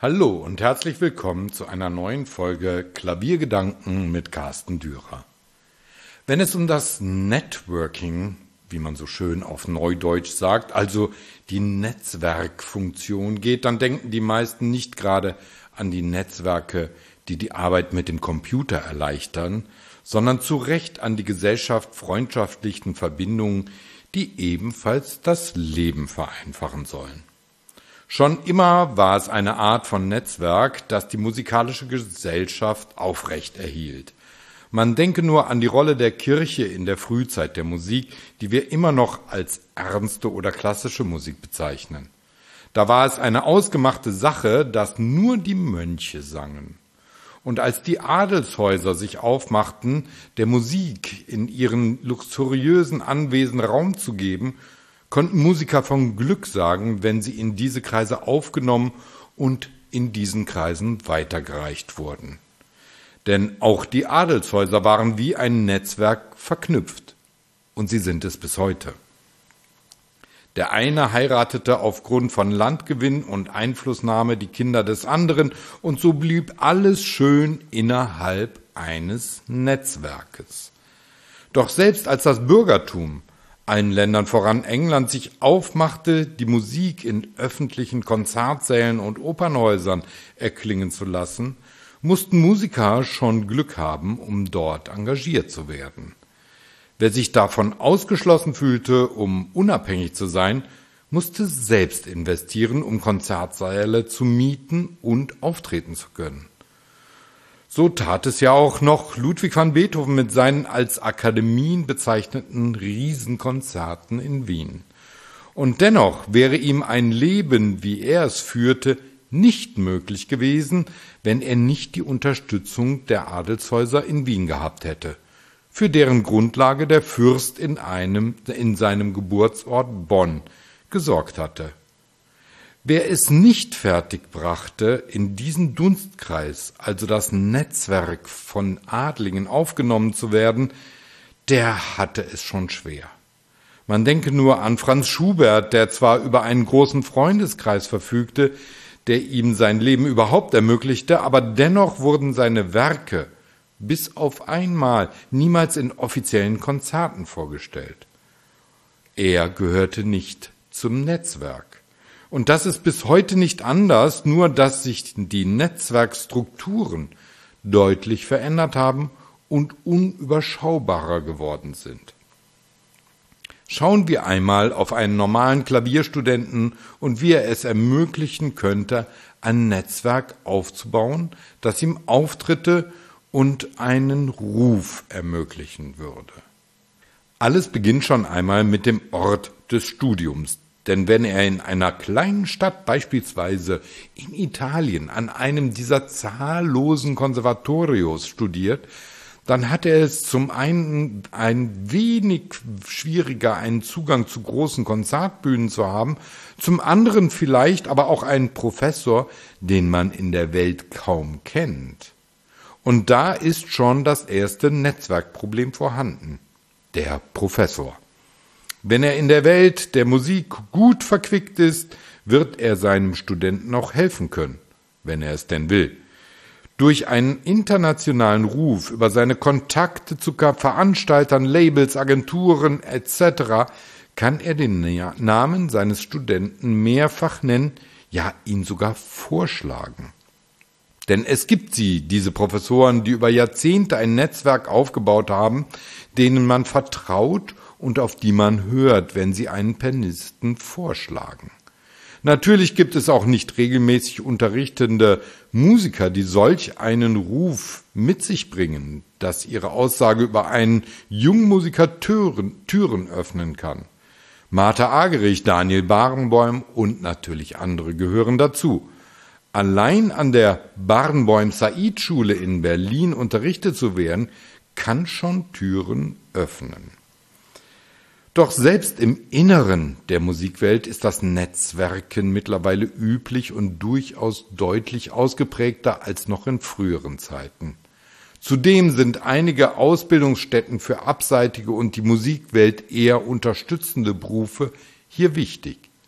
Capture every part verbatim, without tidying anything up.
Hallo und herzlich willkommen zu einer neuen Folge Klaviergedanken mit Carsten Dürer. Wenn es um das Networking, wie man so schön auf Neudeutsch sagt, also die Netzwerkfunktion geht, dann denken die meisten nicht gerade an die Netzwerke, die die Arbeit mit dem Computer erleichtern, sondern zu Recht an die gesellschaft-freundschaftlichen Verbindungen, die ebenfalls das Leben vereinfachen sollen. Schon immer war es eine Art von Netzwerk, das die musikalische Gesellschaft aufrecht erhielt. Man denke nur an die Rolle der Kirche in der Frühzeit der Musik, die wir immer noch als ernste oder klassische Musik bezeichnen. Da war es eine ausgemachte Sache, dass nur die Mönche sangen. Und als die Adelshäuser sich aufmachten, der Musik in ihren luxuriösen Anwesen Raum zu geben, konnten Musiker von Glück sagen, wenn sie in diese Kreise aufgenommen und in diesen Kreisen weitergereicht wurden. Denn auch die Adelshäuser waren wie ein Netzwerk verknüpft. Und sie sind es bis heute. Der eine heiratete aufgrund von Landgewinn und Einflussnahme die Kinder des anderen und so blieb alles schön innerhalb eines Netzwerkes. Doch selbst als das Bürgertum, allen Ländern voran England, sich aufmachte, die Musik in öffentlichen Konzertsälen und Opernhäusern erklingen zu lassen, mussten Musiker schon Glück haben, um dort engagiert zu werden. Wer sich davon ausgeschlossen fühlte, um unabhängig zu sein, musste selbst investieren, um Konzertsäle zu mieten und auftreten zu können. So tat es ja auch noch Ludwig van Beethoven mit seinen als Akademien bezeichneten Riesenkonzerten in Wien. Und dennoch wäre ihm ein Leben, wie er es führte, nicht möglich gewesen, wenn er nicht die Unterstützung der Adelshäuser in Wien gehabt hätte, für deren Grundlage der Fürst in einem, in seinem Geburtsort Bonn gesorgt hatte. Wer es nicht fertigbrachte, in diesen Dunstkreis, also das Netzwerk von Adligen aufgenommen zu werden, der hatte es schon schwer. Man denke nur an Franz Schubert, der zwar über einen großen Freundeskreis verfügte, der ihm sein Leben überhaupt ermöglichte, aber dennoch wurden seine Werke bis auf einmal niemals in offiziellen Konzerten vorgestellt. Er gehörte nicht zum Netzwerk. Und das ist bis heute nicht anders, nur dass sich die Netzwerkstrukturen deutlich verändert haben und unüberschaubarer geworden sind. Schauen wir einmal auf einen normalen Klavierstudenten und wie er es ermöglichen könnte, ein Netzwerk aufzubauen, das ihm Auftritte und einen Ruf ermöglichen würde. Alles beginnt schon einmal mit dem Ort des Studiums. Denn wenn er in einer kleinen Stadt, beispielsweise in Italien, an einem dieser zahllosen Konservatorios studiert, dann hat er es zum einen ein wenig schwieriger, einen Zugang zu großen Konzertbühnen zu haben, zum anderen vielleicht aber auch einen Professor, den man in der Welt kaum kennt. Und da ist schon das erste Netzwerkproblem vorhanden: der Professor. Wenn er in der Welt der Musik gut verquickt ist, wird er seinem Studenten auch helfen können, wenn er es denn will. Durch einen internationalen Ruf über seine Kontakte zu Veranstaltern, Labels, Agenturen et cetera kann er den Namen seines Studenten mehrfach nennen, ja ihn sogar vorschlagen. Denn es gibt sie, diese Professoren, die über Jahrzehnte ein Netzwerk aufgebaut haben, denen man vertraut und auf die man hört, wenn sie einen Pianisten vorschlagen. Natürlich gibt es auch nicht regelmäßig unterrichtende Musiker, die solch einen Ruf mit sich bringen, dass ihre Aussage über einen jungen Musiker Türen, Türen öffnen kann. Martha Argerich, Daniel Barenboim und natürlich andere gehören dazu. Allein an der Barenboim-Said-Schule in Berlin unterrichtet zu werden, kann schon Türen öffnen. Doch selbst im Inneren der Musikwelt ist das Netzwerken mittlerweile üblich und durchaus deutlich ausgeprägter als noch in früheren Zeiten. Zudem sind einige Ausbildungsstätten für Abseitige und die Musikwelt eher unterstützende Berufe hier wichtig.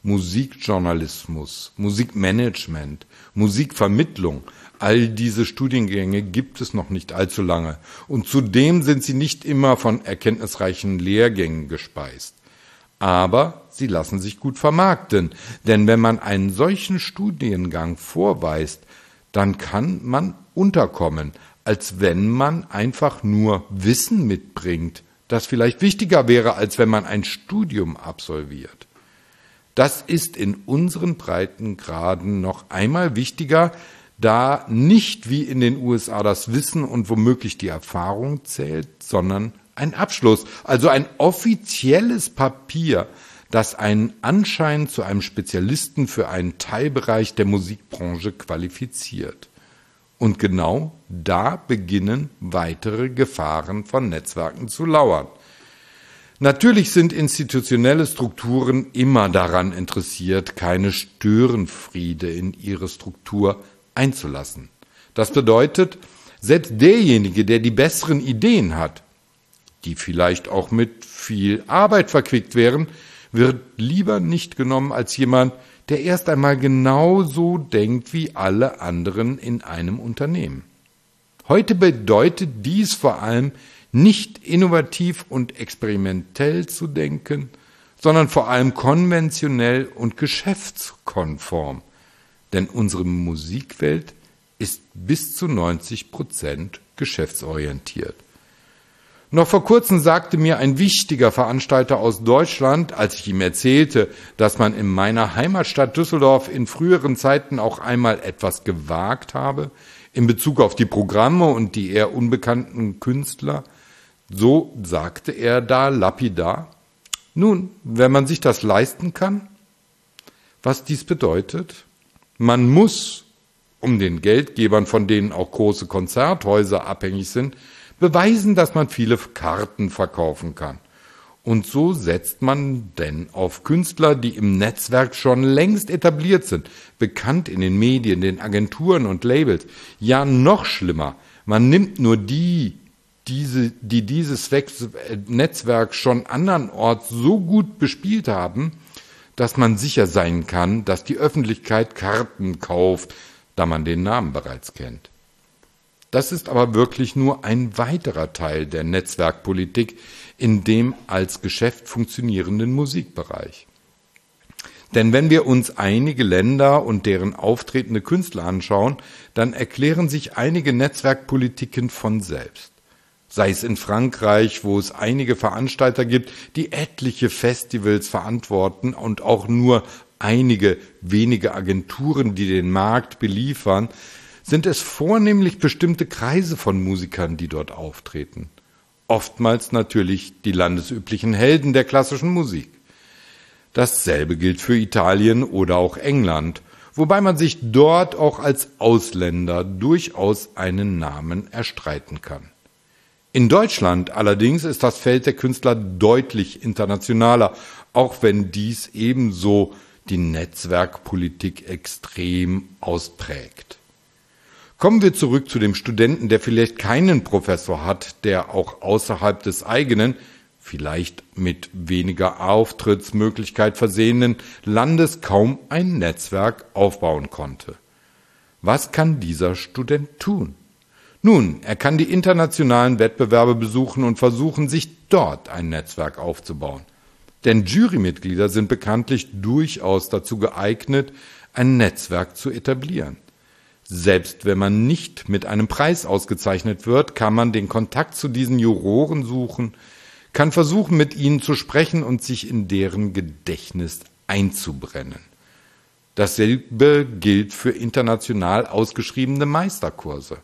Musikjournalismus, Musikmanagement, Musikvermittlung. All diese Studiengänge gibt es noch nicht allzu lange. Und zudem sind sie nicht immer von erkenntnisreichen Lehrgängen gespeist. Aber sie lassen sich gut vermarkten, denn wenn man einen solchen Studiengang vorweist, dann kann man unterkommen, als wenn man einfach nur Wissen mitbringt, das vielleicht wichtiger wäre, als wenn man ein Studium absolviert. Das ist in unseren Breitengraden noch einmal wichtiger, da nicht wie in den U S A das Wissen und womöglich die Erfahrung zählt, sondern ein Abschluss, also ein offizielles Papier, das einen Anschein zu einem Spezialisten für einen Teilbereich der Musikbranche qualifiziert. Und genau da beginnen weitere Gefahren von Netzwerken zu lauern. Natürlich sind institutionelle Strukturen immer daran interessiert, keine Störenfriede in ihre Struktur einzulassen. Das bedeutet, selbst derjenige, der die besseren Ideen hat, die vielleicht auch mit viel Arbeit verquickt wären, wird lieber nicht genommen als jemand, der erst einmal genauso denkt wie alle anderen in einem Unternehmen. Heute bedeutet dies vor allem, nicht innovativ und experimentell zu denken, sondern vor allem konventionell und geschäftskonform. Denn unsere Musikwelt ist bis zu neunzig Prozent geschäftsorientiert. Noch vor kurzem sagte mir ein wichtiger Veranstalter aus Deutschland, als ich ihm erzählte, dass man in meiner Heimatstadt Düsseldorf in früheren Zeiten auch einmal etwas gewagt habe, in Bezug auf die Programme und die eher unbekannten Künstler, so sagte er da lapidar: Nun, wenn man sich das leisten kann, was dies bedeutet, man muss, um den Geldgebern, von denen auch große Konzerthäuser abhängig sind, beweisen, dass man viele Karten verkaufen kann. Und so setzt man denn auf Künstler, die im Netzwerk schon längst etabliert sind, bekannt in den Medien, den Agenturen und Labels. Ja, noch schlimmer, man nimmt nur die, diese, die dieses Netzwerk schon andernorts so gut bespielt haben, dass man sicher sein kann, dass die Öffentlichkeit Karten kauft, da man den Namen bereits kennt. Das ist aber wirklich nur ein weiterer Teil der Netzwerkpolitik in dem als Geschäft funktionierenden Musikbereich. Denn wenn wir uns einige Länder und deren auftretende Künstler anschauen, dann erklären sich einige Netzwerkpolitiken von selbst. Sei es in Frankreich, wo es einige Veranstalter gibt, die etliche Festivals verantworten und auch nur einige wenige Agenturen, die den Markt beliefern, sind es vornehmlich bestimmte Kreise von Musikern, die dort auftreten. Oftmals natürlich die landesüblichen Helden der klassischen Musik. Dasselbe gilt für Italien oder auch England, wobei man sich dort auch als Ausländer durchaus einen Namen erstreiten kann. In Deutschland allerdings ist das Feld der Künstler deutlich internationaler, auch wenn dies ebenso die Netzwerkpolitik extrem ausprägt. Kommen wir zurück zu dem Studenten, der vielleicht keinen Professor hat, der auch außerhalb des eigenen, vielleicht mit weniger Auftrittsmöglichkeit versehenen Landes kaum ein Netzwerk aufbauen konnte. Was kann dieser Student tun? Nun, er kann die internationalen Wettbewerbe besuchen und versuchen, sich dort ein Netzwerk aufzubauen. Denn Jurymitglieder sind bekanntlich durchaus dazu geeignet, ein Netzwerk zu etablieren. Selbst wenn man nicht mit einem Preis ausgezeichnet wird, kann man den Kontakt zu diesen Juroren suchen, kann versuchen, mit ihnen zu sprechen und sich in deren Gedächtnis einzubrennen. Dasselbe gilt für international ausgeschriebene Meisterkurse.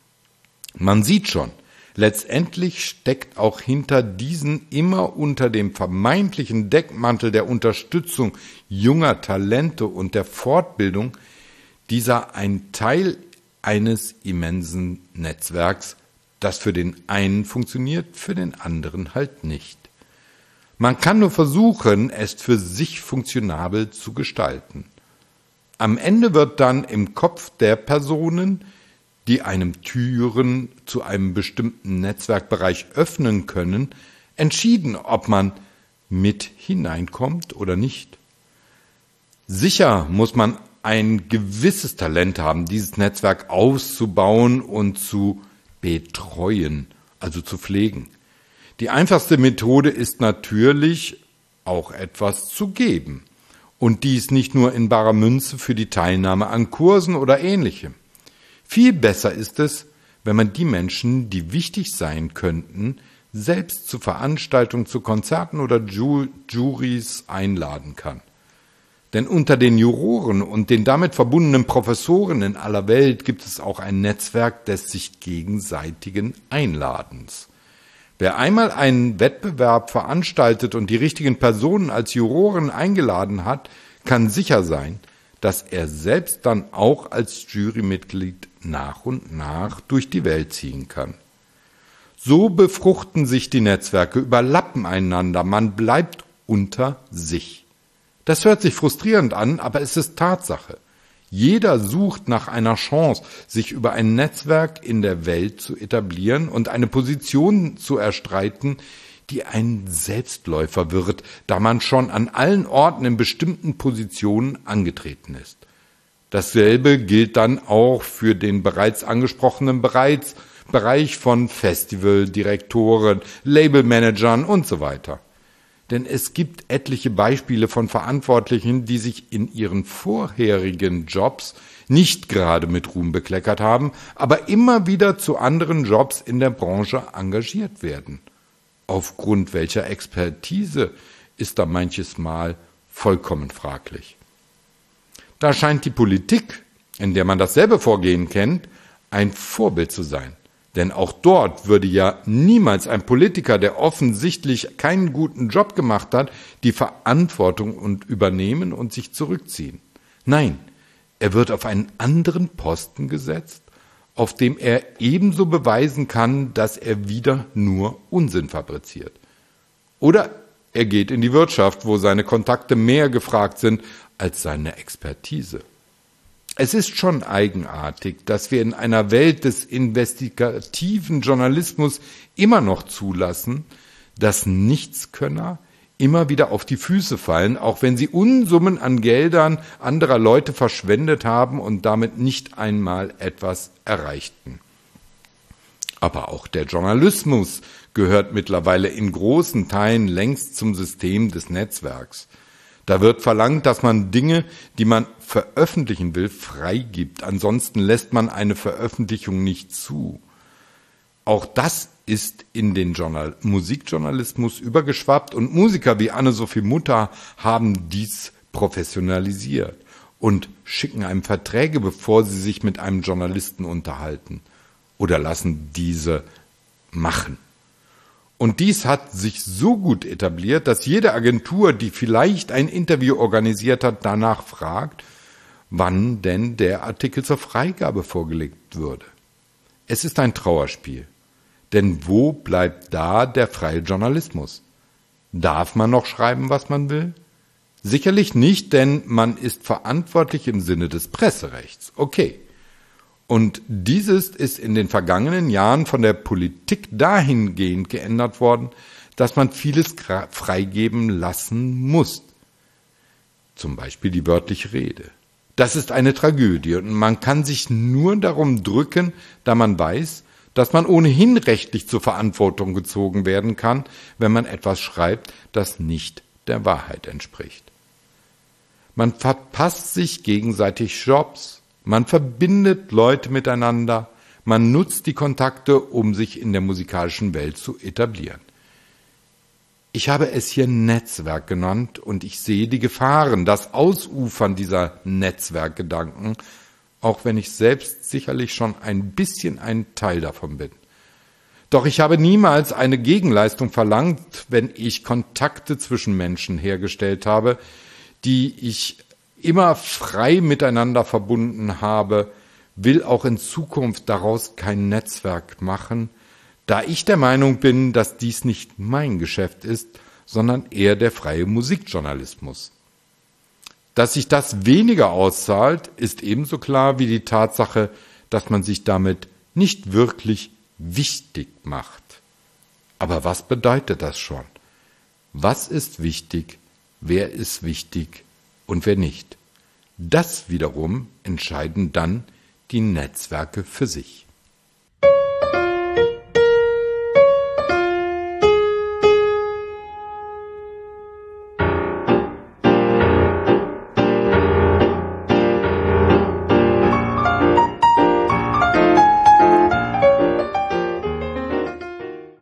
Man sieht schon, letztendlich steckt auch hinter diesen immer unter dem vermeintlichen Deckmantel der Unterstützung junger Talente und der Fortbildung dieser ein Teil eines immensen Netzwerks, das für den einen funktioniert, für den anderen halt nicht. Man kann nur versuchen, es für sich funktionabel zu gestalten. Am Ende wird dann im Kopf der Personen, die einem Türen zu einem bestimmten Netzwerkbereich öffnen können, entschieden, ob man mit hineinkommt oder nicht. Sicher muss man ein gewisses Talent haben, dieses Netzwerk auszubauen und zu betreuen, also zu pflegen. Die einfachste Methode ist natürlich, auch etwas zu geben. Und dies nicht nur in barer Münze für die Teilnahme an Kursen oder Ähnlichem. Viel besser ist es, wenn man die Menschen, die wichtig sein könnten, selbst zu Veranstaltungen, zu Konzerten oder Ju- Juries einladen kann. Denn unter den Juroren und den damit verbundenen Professoren in aller Welt gibt es auch ein Netzwerk des sich gegenseitigen Einladens. Wer einmal einen Wettbewerb veranstaltet und die richtigen Personen als Juroren eingeladen hat, kann sicher sein, dass er selbst dann auch als Jurymitglied nach und nach durch die Welt ziehen kann. So befruchten sich die Netzwerke, überlappen einander, man bleibt unter sich. Das hört sich frustrierend an, aber es ist Tatsache. Jeder sucht nach einer Chance, sich über ein Netzwerk in der Welt zu etablieren und eine Position zu erstreiten, die ein Selbstläufer wird, da man schon an allen Orten in bestimmten Positionen angetreten ist. Dasselbe gilt dann auch für den bereits angesprochenen Bereich, Bereich von Festivaldirektoren, Labelmanagern und so weiter. Denn es gibt etliche Beispiele von Verantwortlichen, die sich in ihren vorherigen Jobs nicht gerade mit Ruhm bekleckert haben, aber immer wieder zu anderen Jobs in der Branche engagiert werden. Aufgrund welcher Expertise ist da manches Mal vollkommen fraglich. Da scheint die Politik, in der man dasselbe Vorgehen kennt, ein Vorbild zu sein. Denn auch dort würde ja niemals ein Politiker, der offensichtlich keinen guten Job gemacht hat, die Verantwortung und übernehmen und sich zurückziehen. Nein, er wird auf einen anderen Posten gesetzt, auf dem er ebenso beweisen kann, dass er wieder nur Unsinn fabriziert. Oder er geht in die Wirtschaft, wo seine Kontakte mehr gefragt sind als seine Expertise. Es ist schon eigenartig, dass wir in einer Welt des investigativen Journalismus immer noch zulassen, dass Nichtskönner immer wieder auf die Füße fallen, auch wenn sie Unsummen an Geldern anderer Leute verschwendet haben und damit nicht einmal etwas erreichten. Aber auch der Journalismus gehört mittlerweile in großen Teilen längst zum System des Netzwerks. Da wird verlangt, dass man Dinge, die man veröffentlichen will, freigibt. Ansonsten lässt man eine Veröffentlichung nicht zu. Auch das ist in den Journal- Musikjournalismus übergeschwappt und Musiker wie Anne-Sophie Mutter haben dies professionalisiert und schicken einem Verträge, bevor sie sich mit einem Journalisten unterhalten oder lassen diese machen. Und dies hat sich so gut etabliert, dass jede Agentur, die vielleicht ein Interview organisiert hat, danach fragt, wann denn der Artikel zur Freigabe vorgelegt würde. Es ist ein Trauerspiel. Denn wo bleibt da der freie Journalismus? Darf man noch schreiben, was man will? Sicherlich nicht, denn man ist verantwortlich im Sinne des Presserechts. Okay. Und dieses ist in den vergangenen Jahren von der Politik dahingehend geändert worden, dass man vieles freigeben lassen muss. Zum Beispiel die wörtliche Rede. Das ist eine Tragödie und man kann sich nur darum drücken, da man weiß, dass man ohnehin rechtlich zur Verantwortung gezogen werden kann, wenn man etwas schreibt, das nicht der Wahrheit entspricht. Man verpasst sich gegenseitig Jobs, man verbindet Leute miteinander, man nutzt die Kontakte, um sich in der musikalischen Welt zu etablieren. Ich habe es hier Netzwerk genannt und ich sehe die Gefahren, das Ausufern dieser Netzwerkgedanken, auch wenn ich selbst sicherlich schon ein bisschen ein Teil davon bin. Doch ich habe niemals eine Gegenleistung verlangt, wenn ich Kontakte zwischen Menschen hergestellt habe, die ich immer frei miteinander verbunden habe, will auch in Zukunft daraus kein Netzwerk machen, da ich der Meinung bin, dass dies nicht mein Geschäft ist, sondern eher der freie Musikjournalismus. Dass sich das weniger auszahlt, ist ebenso klar wie die Tatsache, dass man sich damit nicht wirklich wichtig macht. Aber was bedeutet das schon? Was ist wichtig, wer ist wichtig und wer nicht? Das wiederum entscheiden dann die Netzwerke für sich.